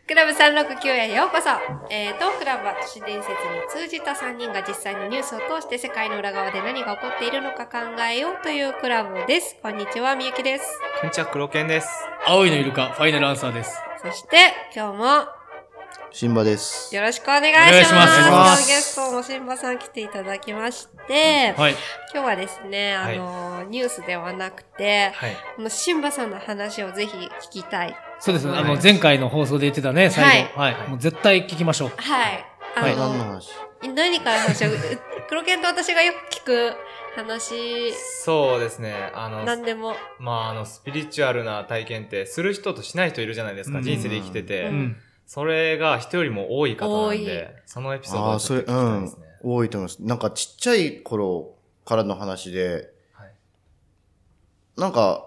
クラブ369へようこそ。当クラブは都市伝説に通じた3人が実際のニュースを通して世界の裏側で何が起こっているのか考えようというクラブです。こんにちは、みゆきです。 こんにちは、黒犬です。 青いのイルカ、ファイナルアンサーです。 そして、今日も、 シンバです。 よろしくお願いします。 お願いします。 今日ゲストもシンバさん来ていただきまして、 はい。 今日はですね、ニュースではなくて、このシンバさんの話をぜひ聞きたい。 そうですね。前回の放送で言ってたね、最後。はい。もう絶対聞きましょう。 はい。 何の話？ 何から話を、黒犬と私がよく聞く話。 そうですね。 何でも。 スピリチュアルな体験ってする人としない人いるじゃないですか。人生で生きてて。それが人よりも多い方なんで、そのエピソードをちょっと聞きたいですね。 多いと思います。なんかちっちゃい頃からの話で、なんか、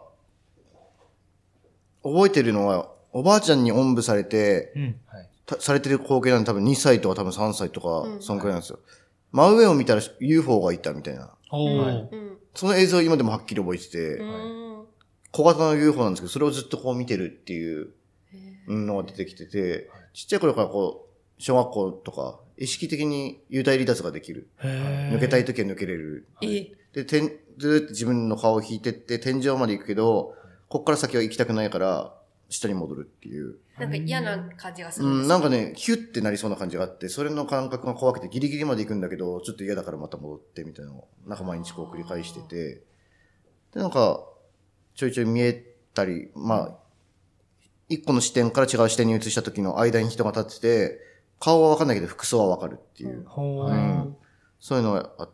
覚えてるのは、おばあちゃんにおんぶされて、されてる光景なんで多分2歳とか多分3歳とか、そのくらいなんですよ。真上を見たら UFO がいたみたいな。その映像を今でもはっきり覚えてて、小型の UFO なんですけど、それをずっとこう見てるっていうのが出てきてて、ちっちゃい頃からこう、小学校とか、意識的に幽体離脱ができる。抜けたい時は抜けれる。で、ずーっと自分の顔を引いてって天井まで行くけど、こっから先は行きたくないから、下に戻るっていう。 なんか嫌な感じがするんですか？ なんかね、ヒュッてなりそうな感じがあって、それの感覚が怖くてギリギリまで行くんだけど、ちょっと嫌だからまた戻ってみたいなのを、なんか毎日こう繰り返してて、で、なんか、ちょいちょい見えたり、一個の視点から違う視点に移した時の間に人が立ってて、顔はわかんないけど服装はわかるっていう。そういうのがあって、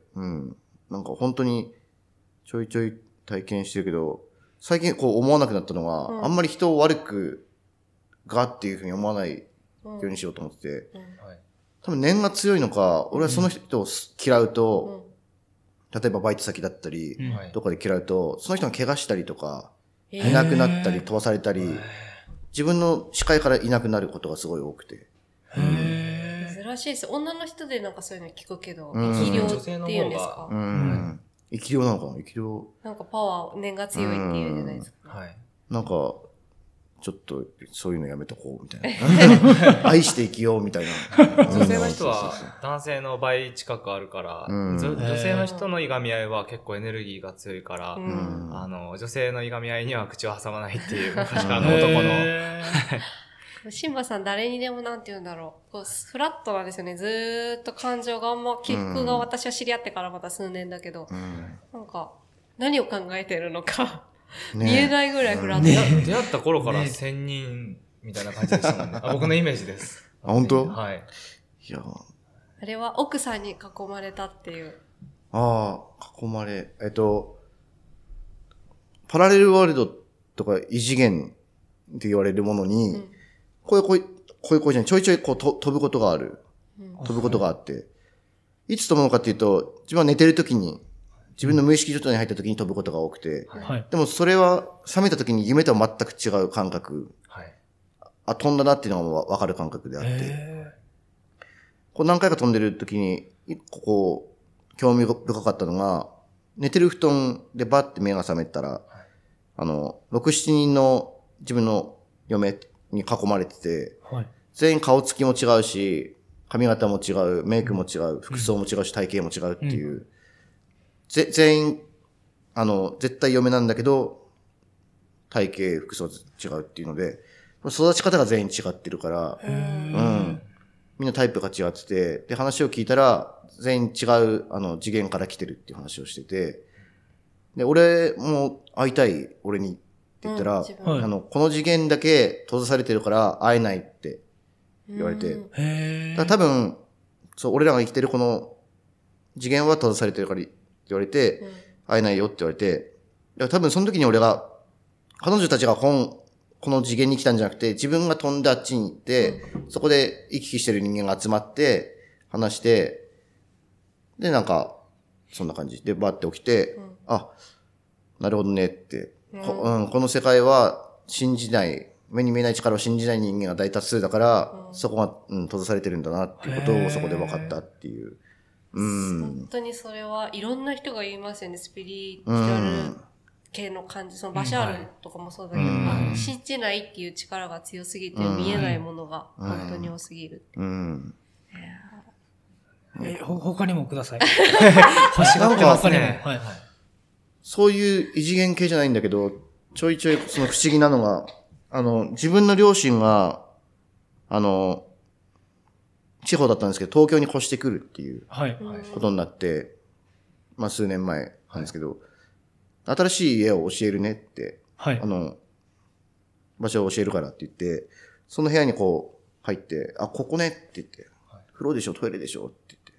なんか本当にちょいちょい体験してるけど、最近こう思わなくなったのは、あんまり人を悪くがっていうふうに思わないようにしようと思ってて、多分念が強いのか、俺はその人を嫌うと、例えばバイト先だったり、どこで嫌うと、その人が怪我したりとか、いなくなったり飛ばされたり、自分の視界からいなくなることがすごい多くて。 珍しいです。女の人でなんかそういうの聞くけど、生き量っていうんですか？ 生き量なのかな？生き量。 なんかパワー、念が強いっていうじゃないですか。 なんか、ちょっとそういうのやめとこうみたいな。愛して生きようみたいな。 女性の人は男性の倍近くあるから、女性の人のいがみ合いは結構エネルギーが強いから、女性のいがみ合いには口を挟まないっていう昔からの男の。 シンバさん誰にでもなんて言うんだろう。こうフラットなんですよね。ずーっと感情が起伏が私は知り合ってからまた数年だけど、なんか何を考えてるのか見えないぐらいフラット。 出会った頃から仙人みたいな感じでしたもんね。僕のイメージです。 本当？ はい。 いや。 あれは奥さんに囲まれたっていう。 囲まれ、パラレルワールドとか異次元って言われるものに、こういう子じゃない、ちょいちょいこう飛ぶことがある。飛ぶことがあって。いつ飛ぶのかっていうと、自分は寝てる時に、自分の無意識状態に入った時に飛ぶことが多くて。でもそれは覚めた時に夢とは全く違う感覚。飛んだなっていうのがわかる感覚であって。こう何回か飛んでる時に、一個こう、興味深かったのが、寝てる布団でバッて目が覚めたら、6、7人の自分の嫁に囲まれてて、全員顔つきも違うし、髪型も違う、メイクも違う、服装も違うし、体型も違うっていう。全員、絶対嫁なんだけど、体型、服装違うっていうので、育ち方が全員違ってるから、みんなタイプが違ってて、で、話を聞いたら、全員違う、次元から来てるっていう話をしてて、で、俺も会いたい、俺にって言ったら、この次元だけ閉ざされてるから会えないって言われて、だから多分、そう、俺らが生きてるこの次元は閉ざされてるからって言われて、会えないよって言われて、多分その時に俺が、彼女たちがこの次元に来たんじゃなくて、自分が飛んであっちに行って、そこで行き来してる人間が集まって、話して、で、なんか、そんな感じでバッて起きて、なるほどねって、この世界は信じない、目に見えない力を信じない人間が大多数だから、そこが、閉ざされてるんだなっていうことをそこで分かったっていう。 本当にそれはいろんな人が言いますよね、スピリチュアル系の感じ、そのバシャールとかもそうだけど、信じないっていう力が強すぎて見えないものが本当に多すぎる。 他にもください。欲しがって他にも。はい。 そういう異次元系じゃないんだけど、ちょいちょいその不思議なのが、自分の両親が、地方だったんですけど、東京に越してくるっていうことになって、まあ数年前なんですけど、新しい家を教えるねって、場所を教えるからって言って、その部屋にこう入って、あ、ここねって言って、風呂でしょ、トイレでしょって言って、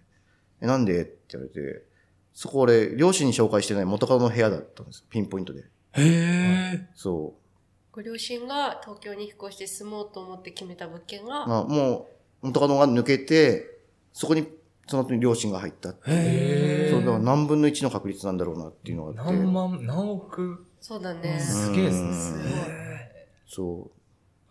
なんでって言われて、そこ俺、両親に紹介してない元カノの部屋だったんです。ピンポイントで。そう。 ご両親が東京に引っ越して住もうと思って決めた物件が、 まあ、もう、元カノが抜けて、そこに、その後に両親が入ったっていう。そう、だから何分の1の確率なんだろうなっていうのがあって。 何億。 そうだね。 すげえですね。 すごい。 そう。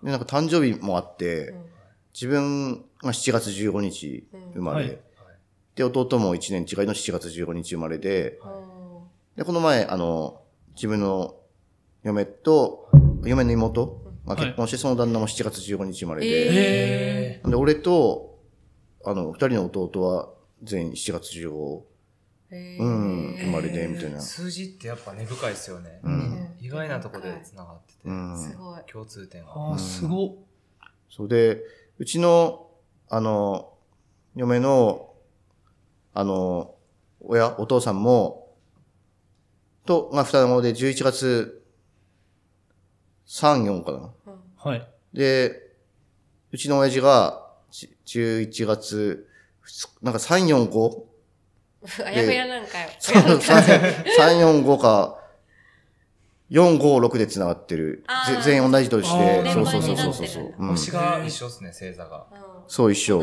で、なんか誕生日もあって、自分が7月15日生まれ、で、弟も1年違いの7月15日生まれで、で、この前、自分の嫁の妹が結婚して、その旦那も7月15日生まれで、で、俺と、二人の弟は全員7月15、生まれで、みたいな。 数字ってやっぱ根深いですよね。意外なとこで繋がってて、すごい。共通点が。 すごっ。 そうで、うちの、嫁の、お父さんも、が双子で11月3、4かな。 はい。 で、うちの親父が11月、なんか3、4、5? あやふやなんかよ。 3、4、5か、4、5、6で繋がってる。全員同じとして。そうそうそうそう。 星が一緒ですね、星座が。 そう、一緒。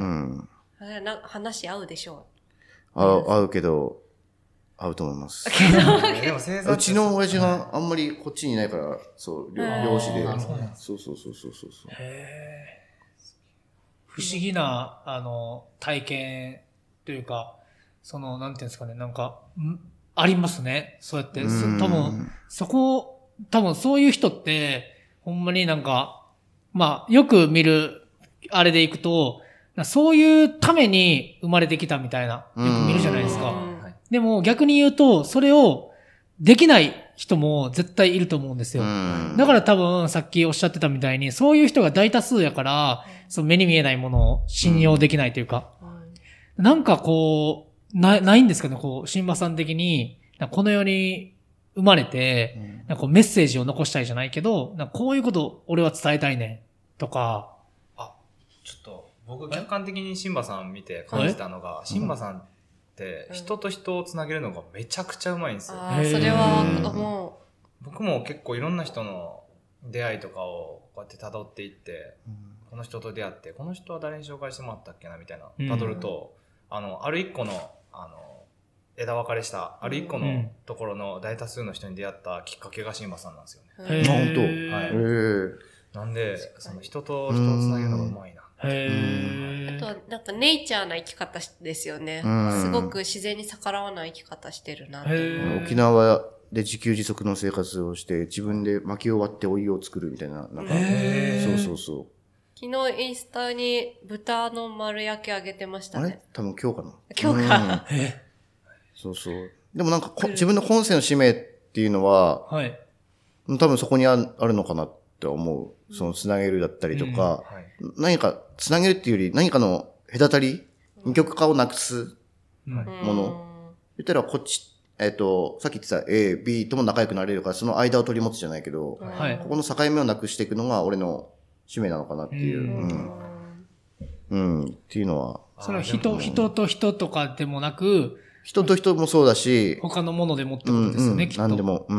話合うでしょう。 合うけど、合うと思います。 でも星座うちの親父があんまりこっちにいないから、そう、漁師で。そう。 不思議な、体験というか、なんていうんですかね、なんか、ありますね。そうやって。多分そういう人って、ほんまになんか、まあ、よく見る、あれでいくと、そういうために生まれてきたみたいな、よく見るじゃないですか。でも逆に言うと、それをできない人も絶対いると思うんですよ。だから多分さっきおっしゃってたみたいに、そういう人が大多数やから、その目に見えないものを信用できないというか、なんかこう、ないんですかね、こう、シンバさん的に、この世に生まれて、なんかメッセージを残したいじゃないけど、なんかこういうことを俺は伝えたいね、とか。 ちょっと、僕客観的にシンバさん見て感じたのが、シンバさんって人と人をつなげるのがめちゃくちゃうまいんですよ。 それはもう。僕も結構いろんな人の出会いとかをこうやって辿っていって、この人と出会って、この人は誰に紹介してもらったっけなみたいな、辿ると、ある一個の、枝分かれした、ある一個のところの大多数の人に出会ったきっかけがシンバさんなんですよね。 本当。 はい。なんで、その人と人をつなげるのがうまいな。 あとはなんかネイチャーな生き方ですよね。すごく自然に逆らわない生き方してるなって。 沖縄で自給自足の生活をして、自分で薪を割ってお湯を作るみたいな、なんか、そう。 昨日インスタに豚の丸焼きあげてましたね。 あれ多分今日かな。 今日か。 そう。でもなんか自分の本性の使命っていうのは、多分そこにあるのかなって思う。そのつなげるだったりとか、何かつなげるっていうより何かの隔たり、二極化をなくすもの。言ったらこっち、さっき言ってた A、B とも仲良くなれるからその間を取り持つじゃないけど、ここの境目をなくしていくのが俺の使命なのかなっていう。っていうのは。 それは人と人とかでもなく、 人と人もそうだし、 他のものでもってことですよね、きっと。 何でも。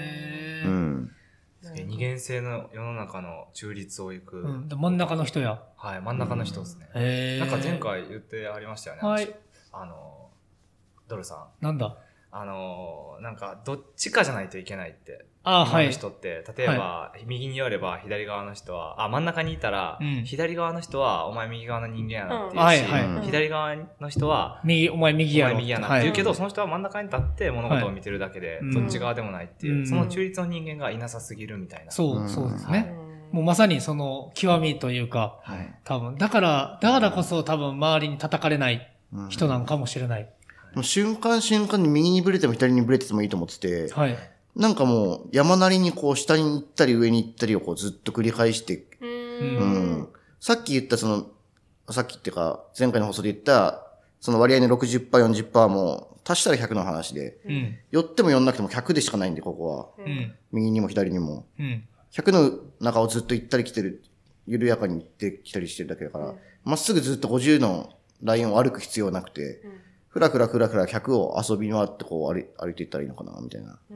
二元性の世の中の中立を行く。 真ん中の人や。 はい、真ん中の人ですね。なんか前回言ってありましたよね。 はい。 ドルさん。 なんだなんか、どっちかじゃないといけないって。 今の人って、例えば、右に寄れば左側の人は、真ん中にいたら、左側の人はお前右側の人間やなっていうし、左側の人は、 お前右やなって言うけど、その人は真ん中に立って物事を見てるだけで、どっち側でもないっていう、その中立の人間がいなさすぎるみたいな。 そうですね。もうまさにその極みというか、多分、だからこそ多分周りに叩かれない人なんかもしれない。 瞬間に右にブレても左にブレててもいいと思ってて、なんかもう山なりにこう下に行ったり上に行ったりをこうずっと繰り返して、さっき言ったさっきっていうか前回の放送で言ったその割合の 60%、40% も足したら100の話で、寄っても寄んなくても100でしかないんで、ここは。右にも左にも。100の中をずっと行ったり来てる、緩やかに行ってきたりしてるだけだから、まっすぐずっと50のラインを歩く必要なくて、ふら100を遊び回ってこう歩いていったらいいのかな、みたいな。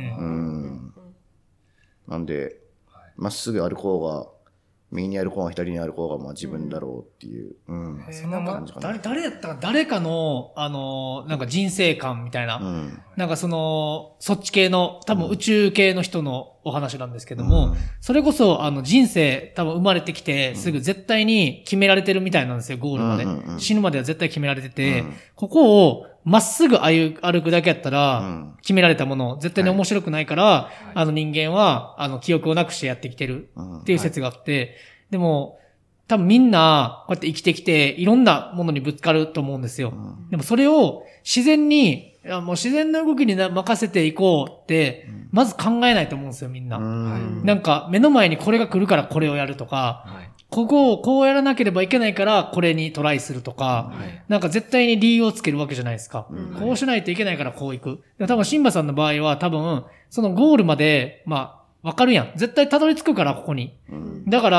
なんで、まっすぐ歩こうが、右に歩こうが左に歩こうが、まあ自分だろうっていう。 そんな感じかな。誰やったか、誰かの、なんか人生観みたいな。なんかそっち系の、多分宇宙系の人のお話なんですけども、それこそ、人生、多分生まれてきて、すぐ絶対に決められてるみたいなんですよ、ゴールまで。死ぬまでは絶対決められてて、ここをまっすぐ歩くだけやったら、決められたもの、絶対に面白くないから、人間は、記憶をなくしてやってきてるっていう説があって、でも、多分みんな、こうやって生きてきて、いろんなものにぶつかると思うんですよ。でもそれを自然に、もう自然の動きに任せていこうって、まず考えないと思うんですよ、みんな。なんか、目の前にこれが来るからこれをやるとか、ここをこうやらなければいけないからこれにトライするとか、なんか絶対に理由をつけるわけじゃないですか。こうしないといけないからこう行く。多分、シンバさんの場合は多分、そのゴールまで、わかるやん。絶対たどり着くから、ここに。だから、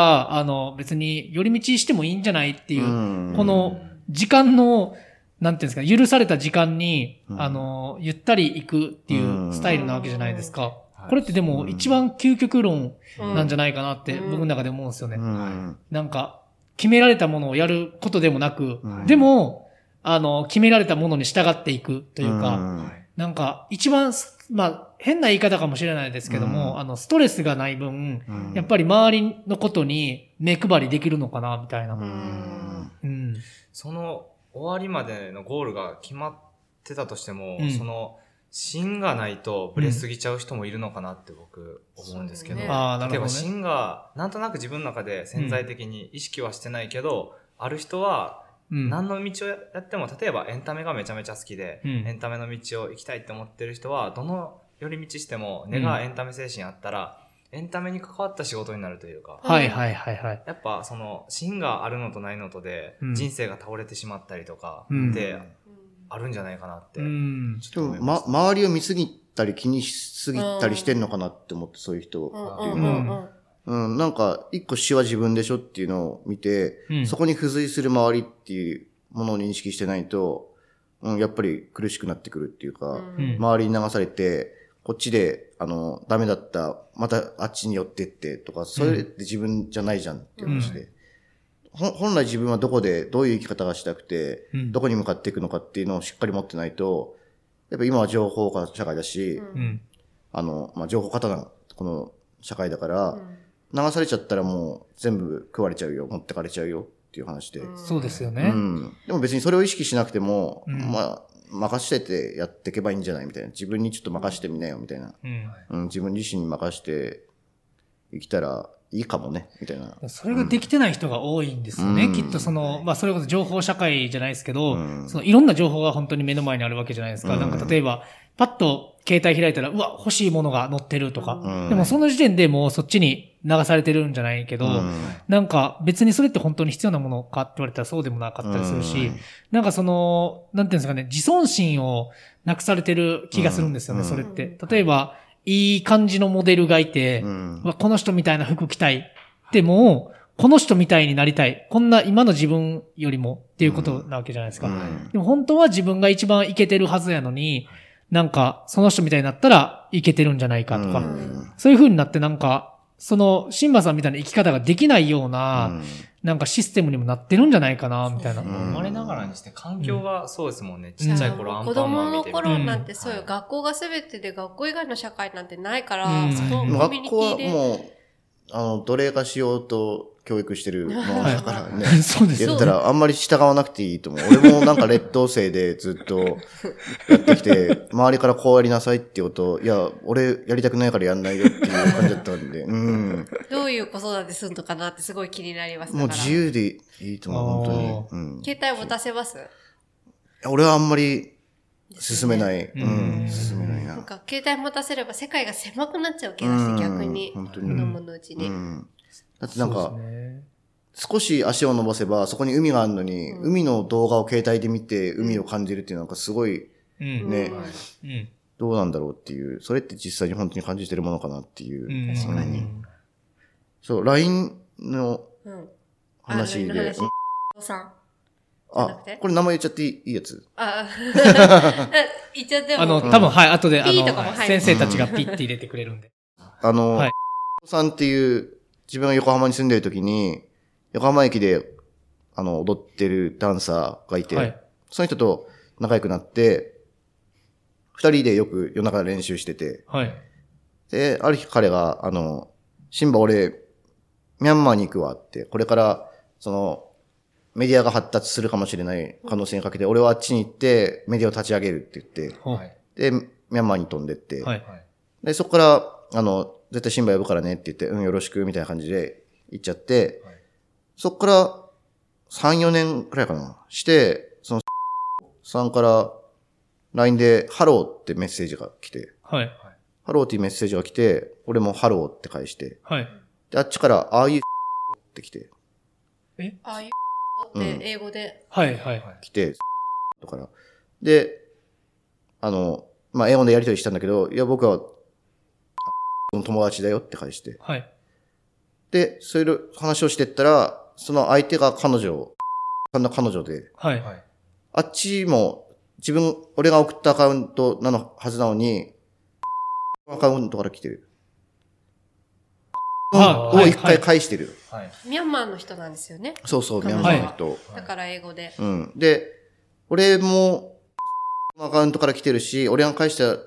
別に寄り道してもいいんじゃないっていう、この時間の、なんていうんですか、許された時間に、ゆったり行くっていうスタイルなわけじゃないですか。これってでも一番究極論なんじゃないかなって僕の中で思うんですよね。なんか、決められたものをやることでもなく、でも、決められたものに従っていくというか、なんか一番、変な言い方かもしれないですけども、ストレスがない分、やっぱり周りのことに目配りできるのかな、みたいな。 その終わりまでのゴールが決まってたとしても、その、芯がないとブレすぎちゃう人もいるのかなって僕思うんですけど、例えば芯がなんとなく自分の中で潜在的に意識はしてないけど、ある人は何の道をやっても、例えばエンタメがめちゃめちゃ好きで、エンタメの道を行きたいって思ってる人は、どの寄り道しても根がエンタメ精神あったら、エンタメに関わった仕事になるというか、やっぱその芯があるのとないのとで、人生が倒れてしまったりとかってあるんじゃないかなって。 ちょっと周りを見すぎたり気にしすぎたりしてんのかなって思って、そういう人っていうのは。なんか、一個死は自分でしょっていうのを見て、そこに付随する周りっていうものを認識してないと、やっぱり苦しくなってくるっていうか、周りに流されて、こっちで、ダメだった、またあっちに寄ってってとか、それって自分じゃないじゃんっていう話で。本来自分はどこでどういう生き方がしたくて、どこに向かっていくのかっていうのをしっかり持ってないと、やっぱ今は情報化社会だし、情報過多なこの社会だから、流されちゃったらもう全部食われちゃうよ、持ってかれちゃうよっていう話で。 そうですよね。 でも別にそれを意識しなくても、任しててやっていけばいいんじゃないみたいな。自分にちょっと任してみなよみたいな。自分自身に任して生きたらいいかもね、みたいな。 それができてない人が多いんですよね。きっとそれこそ情報社会じゃないですけど、いろんな情報が本当に目の前にあるわけじゃないですか。なんか例えば、パッと携帯開いたら、うわ、欲しいものが載ってるとか。でもその時点でもうそっちに流されてるんじゃないけど、なんか別にそれって本当に必要なものかって言われたらそうでもなかったりするし、なんかなんていうんですかね、自尊心をなくされてる気がするんですよね、それって。例えば、いい感じのモデルがいて、この人みたいな服着たい。でも、この人みたいになりたい。こんな今の自分よりもっていうことなわけじゃないですか。でも本当は自分が一番イケてるはずやのに、なんか、その人みたいになったらイケてるんじゃないかとか、そういう風になってなんか、シンバさんみたいな生き方ができないような、 なんかシステムにもなってるんじゃないかな、みたいな。 生まれながらにして環境がそうですもんね。ちっちゃい頃アンパンマン見て子供の頃なんてそうよ、学校が全てで学校以外の社会なんてないから、そのコミュニティで。 学校はもう、奴隷化しようと教育してるものだからね。 そうです。 言ったらあんまり従わなくていいと思う。俺もなんか劣等生でずっとやってきて、周りからこうやりなさいって言うと、いや、俺やりたくないからやんないよっていう感じだったんで、 どういう子育てするのかなってすごい気になります。 もう自由でいいと思う、本当に。 携帯持たせます？ 俺はあんまり進めない。進めないな。 なんか携帯持たせれば世界が狭くなっちゃう気がして、逆に。子供のうちに。だってなんか、少し足を伸ばせばそこに海があるのに、海の動画を携帯で見て海を感じるっていうのはなんかすごいね、どうなんだろうっていう、それって実際に本当に感じてるものかなっていう。 確かに。 そう、LINE の話で。あ、これ名前言っちゃっていいやつ？ 言っちゃっても。 多分、はい、後で、先生たちがピッて入れてくれるんで。 さんっていう、自分が横浜に住んでる時に、横浜駅で、踊ってるダンサーがいて、その人と仲良くなって、二人でよく夜中練習してて、で、ある日彼が、シンバ俺、ミャンマーに行くわって、これから、メディアが発達するかもしれない可能性にかけて、俺はあっちに行ってメディアを立ち上げるって言って、で、ミャンマーに飛んでって、で、そこから、絶対シンバ呼ぶからねって言って、よろしく、みたいな感じで行っちゃって、そこから3、4年くらいかな。して、さんから LINE でハローってメッセージが来て、ハローっていうメッセージが来て、俺もハローって返して、で、あっちからああいうって来て、 ああいうって英語で、 来て、だから。で、英語でやりとりしたんだけど、いや、僕は、友達だよって返して。で、そういう話をしてったら、その相手が彼女で、あっちも俺が送ったアカウントなのはずなのに、アカウントから来てる。を一回返してる。 ミャンマーの人なんですよね。 そうそう、ミャンマーの人。 だから英語で。 で、俺も、アカウントから来てるし、俺が返した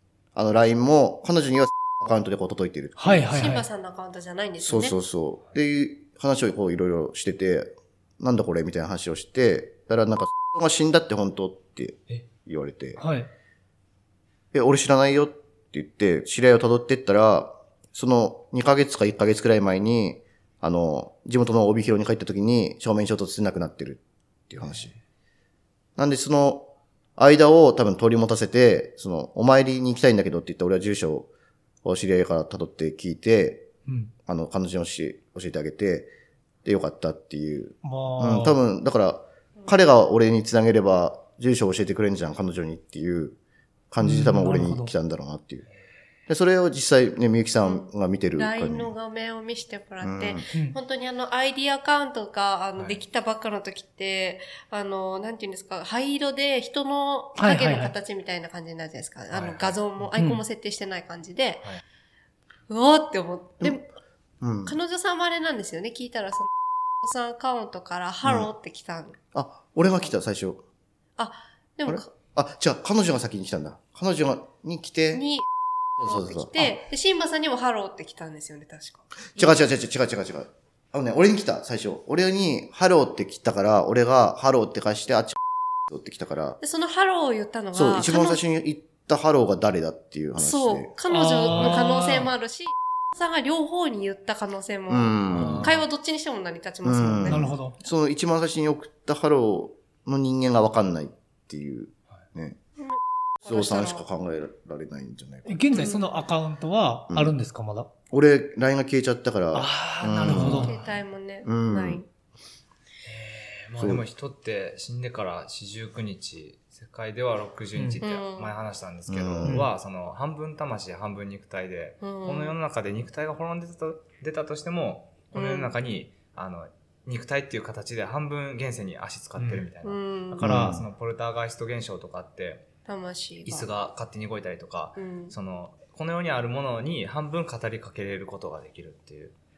、LINE も、彼女にはアカウントで届いてる。 シンバさんのアカウントじゃないんですよね。 そう。っていう話をいろいろしてて、なんだこれみたいな話をして、だからなんか、が死んだって本当って言われて、俺知らないよって言って、知り合いを辿ってったら、その2ヶ月か1ヶ月くらい前に、地元の帯広に帰った時に正面衝突して亡くなってるっていう話。なんでその間を多分取り持たせて、お参りに行きたいんだけどって言って俺は住所を知り合いから辿って聞いて、彼女に教えてあげて、でよかったっていう。多分、だから、彼が俺に繋げれば住所を教えてくれんじゃん、彼女にっていう感じで多分俺に来たんだろうなっていう。で、それを実際ね、みゆきさんが見てる感じ。 LINE の画面を見せてもらって、本当にID アカウントが、できたばっかの時って、なんていうんですか、灰色で人の影の形みたいな感じになるじゃないですか。画像も、アイコンも設定してない感じで、うおーって思って、彼女さんもあれなんですよね、聞いたら、さんアカウントからハローって来たん。 俺が来た、最初。 でも、 違う、彼女が先に来たんだ。彼女に来て、 そう来て、で、シンバさんにもハローって来たんですよね、確か。 違う。俺に来た、最初。俺にハローって来たから、俺がハローって返して、あっちって来たから。 で、そのハローを言ったのが、 そう、一番最初に言ったハローが誰だっていう話で。 そう、彼女の可能性もあるし、さんが両方に言った可能性も、会話どっちにしても成り立ちますもんね。 なるほど。 その一番最初に送ったハローの人間がわかんないっていう、ね。そうさんしか考えられないんじゃないかな。 現在そのアカウントはあるんですか、まだ？ 俺、LINE が消えちゃったから。 なるほど。 携帯もね、ない。 でも人って死んでから49日、世界では60日って前話したんですけど、は、半分魂、半分肉体で、この世の中で肉体が滅んで出たとしても、この世の中に、肉体っていう形で半分現世に足使ってるみたいな。だから、ポルターガイスト現象とかって、椅子が勝手に動いたりとか、この世にあるものに半分語りかけれることができるっていう。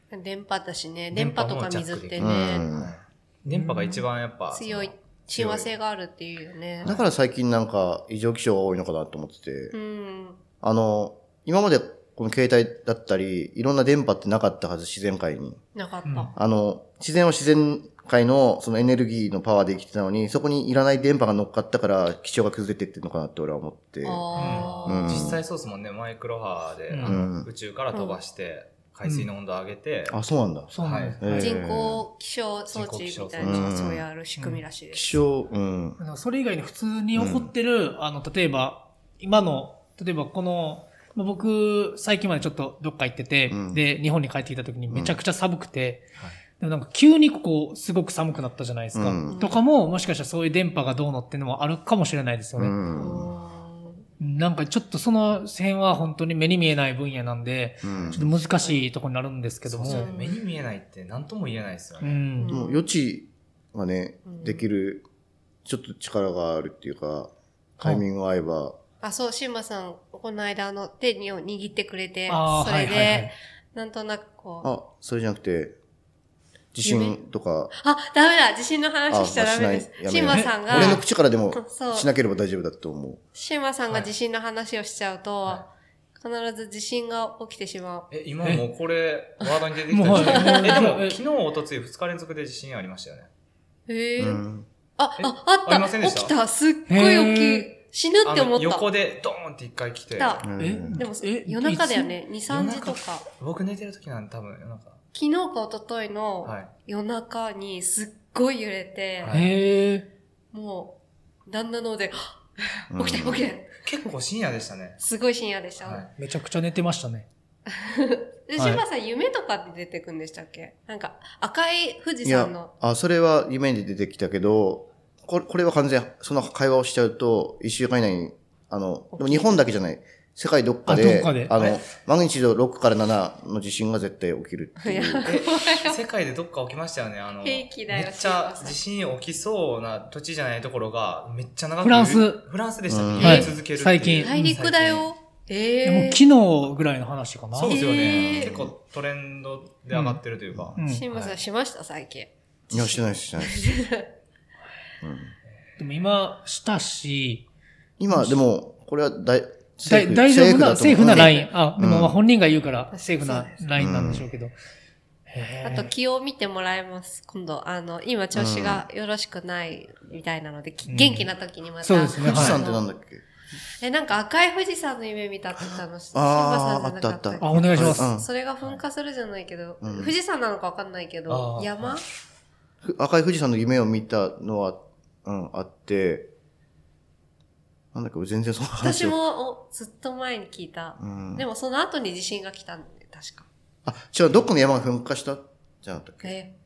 電波だしね。電波とか水ってね。 電波が一番やっぱ強い親和性があるっていうよね。 だから最近なんか異常気象が多いのかなと思ってて。今までこの携帯だったり、いろんな電波ってなかったはず、自然界に。 なかった。 自然は自然界のそのエネルギーのパワーで生きてたのに、そこにいらない電波が乗っかったから気象が崩れてってるのかなって俺は思って。 実際そうですもんね。マイクロ波で、宇宙から飛ばして、海水の温度を上げて。 あ、そうなんだ。 そうなんだ。人工気象装置みたいな、そうやる仕組みらしいです。 気象、 それ以外に普通に起こってる、例えば、例えばこの、僕、最近までちょっとどっか行ってて、で、日本に帰ってきた時にめちゃくちゃ寒くて、でもなんか急にここすごく寒くなったじゃないですか。とかも、もしかしたらそういう電波がどうのっていうのもあるかもしれないですよね。なんかちょっとその辺は本当に目に見えない分野なんで、ちょっと難しいところになるんですけども。 そうですよね。目に見えないって何とも言えないですよね。 もう予知がね、できる、ちょっと力があるっていうか、タイミングが合えば、 そう、シンバさん、この間手を握ってくれて、それで、なんとなくこう。それじゃなくて、地震とか。 ダメだ、地震の話しちゃダメです。シンバさんが。 俺の口からでも、しなければ大丈夫だと思う。 シンバさんが地震の話をしちゃうと、必ず地震が起きてしまう。 今もうこれ、ワードに出てきた地震。でも、昨日、おとつい2日連続で地震ありましたよね。 あった。 ありませんでした？ 起きた。すっごい大きい。死ぬって思った。 横でドーンって一回来て。 でも、夜中だよね。2、3時とか。 僕寝てる時なんて多分夜中。 昨日か一昨日の夜中にすっごい揺れて、もう、旦那ので、起きて。 結構深夜でしたね。 すごい深夜でした。 めちゃくちゃ寝てましたね。 で、シンバさん夢とかって出てくんでしたっけ？なんか、赤い富士山の。 それは夢に出てきたけど、これは完全、その会話をしちゃうと、1週間以内に、でも日本だけじゃない。世界どっかで、マグニチュード6から7の地震が絶対起きるっていう。 世界でどっか起きましたよね。 平気だよ。 めっちゃ地震起きそうな土地じゃないところが、めっちゃ長くフランスでしたね。続ける。 最近。 大陸だよ。もう昨日ぐらいの話かな。 そうですよね。結構トレンドで上がってるというか。 シンバさんしました最近。 いや、してないです。 でも今、したし。 今、でも、これは大丈夫な、セーフなライン。でも本人が言うから、セーフなラインなんでしょうけど。 あと気を見てもらいます。今度、今調子がよろしくないみたいなので、元気な時にまた。 そうですね。 富士山ってなんだっけ？ なんか赤い富士山の夢見たって言ったの、シンバさんじゃなかった。 お願いします。 それが噴火するじゃないけど、富士山なのかわかんないけど、山？ 赤い富士山の夢を見たのは、あって、なんだっけ、全然その話私もずっと前に聞いた。でもその後に地震が来たんで、確か。 違う、どっかの山が噴火したじゃなかったっけ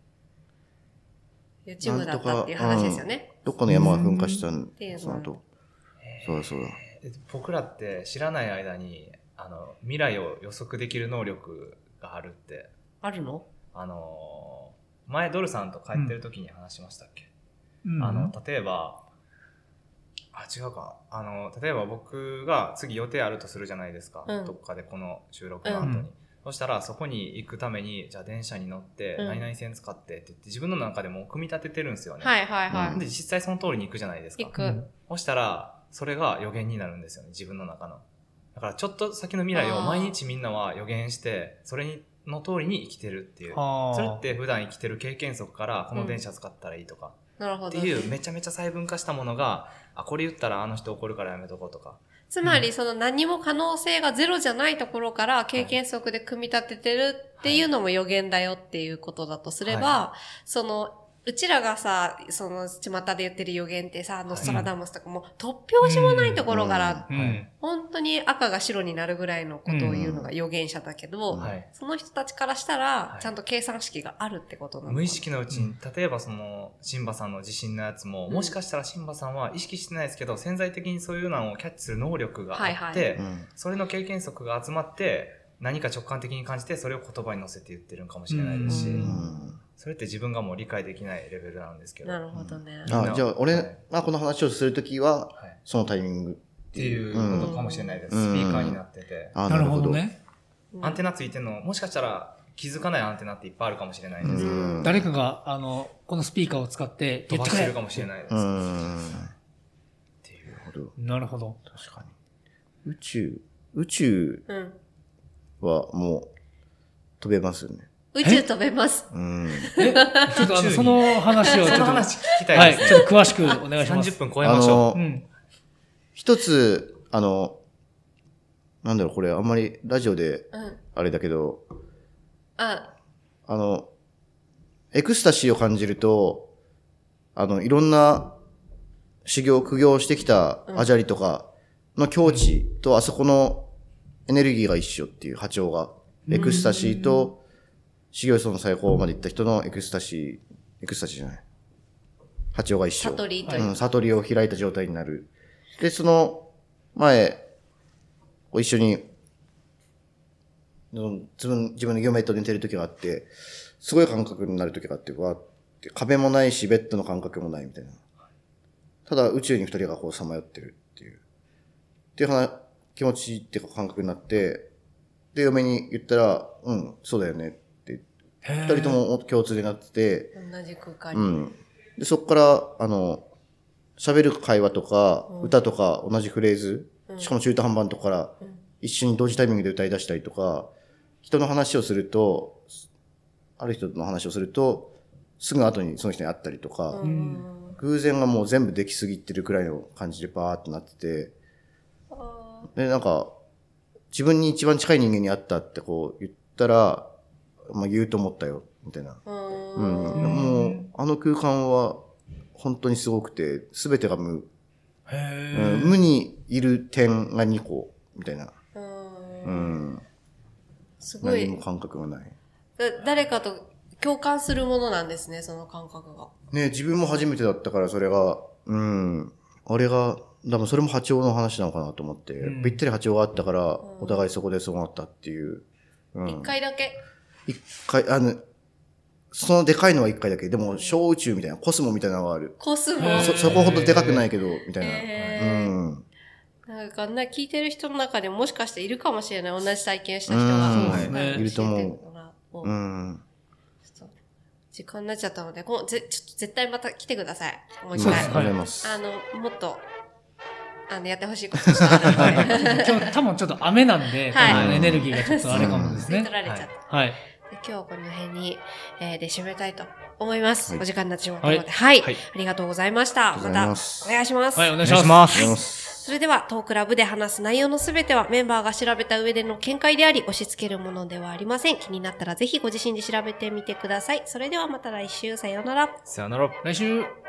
？YouTube だったっていう話ですよね。 どっかの山が噴火したんで、その後。そうだ。 僕らって知らない間に、未来を予測できる能力があるって。 あるの？ 前ドルさんと帰ってる時に話しましたっけ？例えば、違うか。例えば僕が次予定あるとするじゃないですか。どっかでこの収録の後に。そしたらそこに行くために、じゃあ電車に乗って、何々線使ってって言って自分の中でも組み立ててるんですよね。で、実際その通りに行くじゃないですか。 行く。 そしたら、それが予言になるんですよね。自分の中の。だからちょっと先の未来を毎日みんなは予言して、それの通りに生きてるっていう。それって普段生きてる経験則からこの電車使ったらいいとか。っていうめちゃめちゃ細分化したものが、これ言ったらあの人怒るからやめとこうとか。 つまりその何も可能性がゼロじゃないところから経験則で組み立ててるっていうのも予言だよっていうことだとすれば、そのうちらがさ、その巷で言ってる予言ってさ、ノストラダムスとかも突拍子もないところから、本当に赤が白になるぐらいのことを言うのが予言者だけど、その人たちからしたら、ちゃんと計算式があるってことなの。 無意識のうちに、例えばその、シンバさんの地震のやつも、もしかしたらシンバさんは意識してないですけど、潜在的にそういうのをキャッチする能力があって、それの経験則が集まって、何か直感的に感じて、それを言葉に乗せて言ってるかもしれないですし、それって自分がもう理解できないレベルなんですけど。 なるほどね。 じゃあ俺がこの話をするときは、そのタイミングっていうことかもしれないです。スピーカーになってて。 なるほどね。 アンテナついてんの、もしかしたら気づかないアンテナっていっぱいあるかもしれないんですけど。 誰かが、このスピーカーを使って飛ばしてるかもしれないです。っていう。 なるほど。 確かに。宇宙はもう飛べますよね。 宇宙飛べます。 ちょっとその話をちょっと。 その話聞きたいですね。 はい、ちょっと詳しくお願いします。 30分超えましょう。 一つ、なんだろう、これあんまりラジオで、あれだけど、エクスタシーを感じると、いろんな苦行してきたアジャリとかの境地とあそこのエネルギーが一緒っていう波長が。エクスタシーと修行僧の最高まで行った人のエクスタシーじゃない。波長が一緒。 悟りという。 悟りを開いた状態になる。で、その前、一緒に、自分の業メイトで寝てる時があって、すごい感覚になる時があって、壁もないし、ベッドの感覚もないみたいな。ただ宇宙に二人がこうさまよってるっていう。っていう気持ちっていうか感覚になって、で、嫁に言ったら、そうだよねって二人とも共通でなってて、 同じ空間に。 で、そこから、喋る会話とか、歌とか同じフレーズ、しかも中途半端のとこから一緒に同時タイミングで歌い出したりとか、人の話をすると、ある人の話をすると、すぐ後にその人に会ったりとか、偶然がもう全部できすぎてるくらいの感じでバーってなってて、で、なんか、自分に一番近い人間に会ったってこう言ったら、言うと思ったよ、みたいな。もう、あの空間は本当にすごくて、すべてが無にいる点が2個、みたいな。 すごい。 何も感覚がない。 誰かと共感するものなんですね、その感覚が。 ね、自分も初めてだったから、それが、あれが、多分それも波長の話なのかなと思って、ぴったり波長があったから、お互いそこでそうなったっていう。 一回だけ。 そのでかいのは一回だけ。でも、小宇宙みたいな、コスモみたいなのがある。 コスモそこほどでかくないけど、みたいな。 なんか聞いてる人の中でもしかしているかもしれない。同じ体験した人が。 いると思う。 時間になっちゃったので、ちょっと絶対また来てください。もう一回。 ありがとうございます。 もっと、やってほしいことしたあるので。 今日多分ちょっと雨なんで、エネルギーがちょっとあれかもですね。 取られちゃった。 はい。 今日はこの辺に、で締めたいと思います。お時間になってしまったので。はい。ありがとうございました。また、お願いします。 はい、お願いします。 それでは、トークラブで話す内容のすべてはメンバーが調べた上での見解であり、押し付けるものではありません。気になったらぜひご自身で調べてみてください。それではまた来週、さようなら。 さようなら。 来週。